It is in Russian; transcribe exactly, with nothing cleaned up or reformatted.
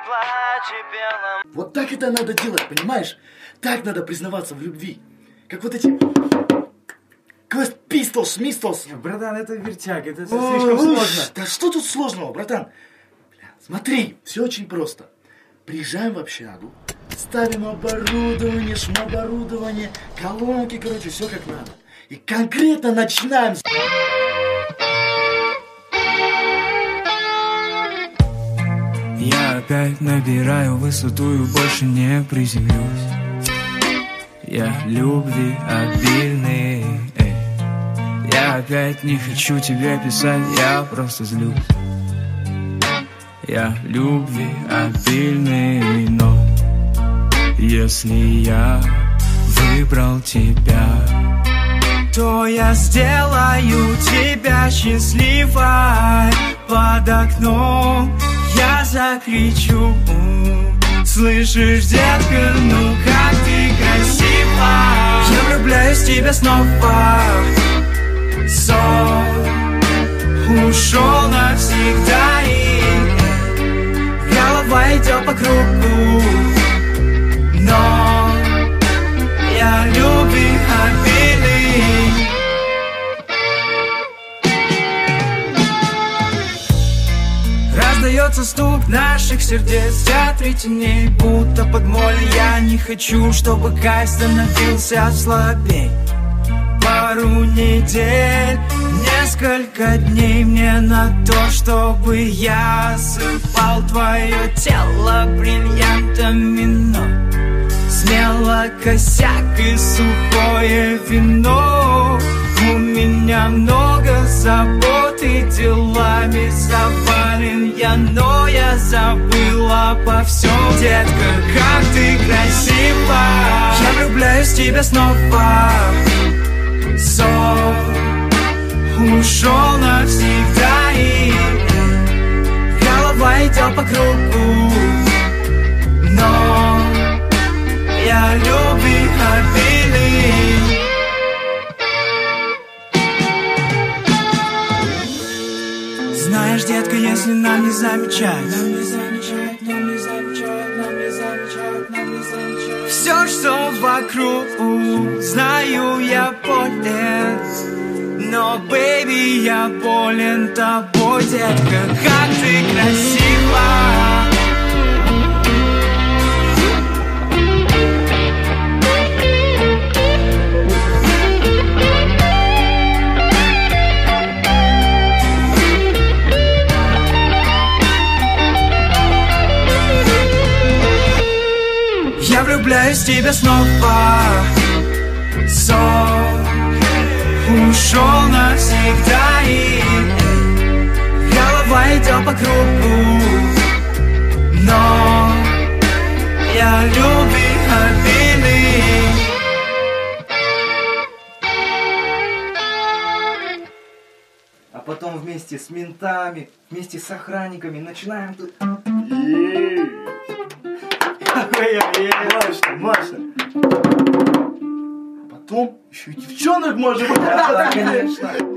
Вот так это надо делать, понимаешь? Так надо признаваться в любви. Как вот эти... Quest Pistols, Mistols. Братан, это вертяг, это слишком сложно. Да что тут сложного, братан? Смотри, все очень просто. Приезжаем в общагу, ставим оборудование, шмоборудование, колонки, короче, все как надо. И конкретно начинаем... Я опять набираю высоту и больше не приземлюсь. Я любви обильный, эй. Я опять не хочу тебе писать, я просто злюсь. Я любви обильный, но если я выбрал тебя, то я сделаю тебя счастливой. Под окном я закричу: слышишь, детка, ну как ты красива. Я влюбляюсь в тебя снова. Сон ушел навсегда, и голова идет по кругу. Но я любви обильный. Раздается стук наших сердец в театре теней, будто под моль. Я не хочу, чтобы кайф становился слабей. Пару недель, несколько дней мне на то, чтобы я осыпал твое тело бриллиантами, но смело косяк и сухое вино. У меня много забот и делами завален я, но я забыла обо всем. Детка, как ты красива. Я влюбляюсь в тебя снова. Сон ушел навсегда, и голова идет по кругу. Но я любви обильный. Знаешь, детка, если нам не замечать, нам не замечать, нам не замечать, нам не замечать, нам не замечать все, что вокруг, знаю, я болен, но, бэйби, я болен тобой, детка, как ты красива. Я влюбляюсь в тебя снова. Сон ушел навсегда, и голова идет по кругу. Но я любви обильный. А потом вместе с ментами, вместе с охранниками начинаем тут... Мощно, мощно. Потом еще и девчонок может быть. Да, конечно.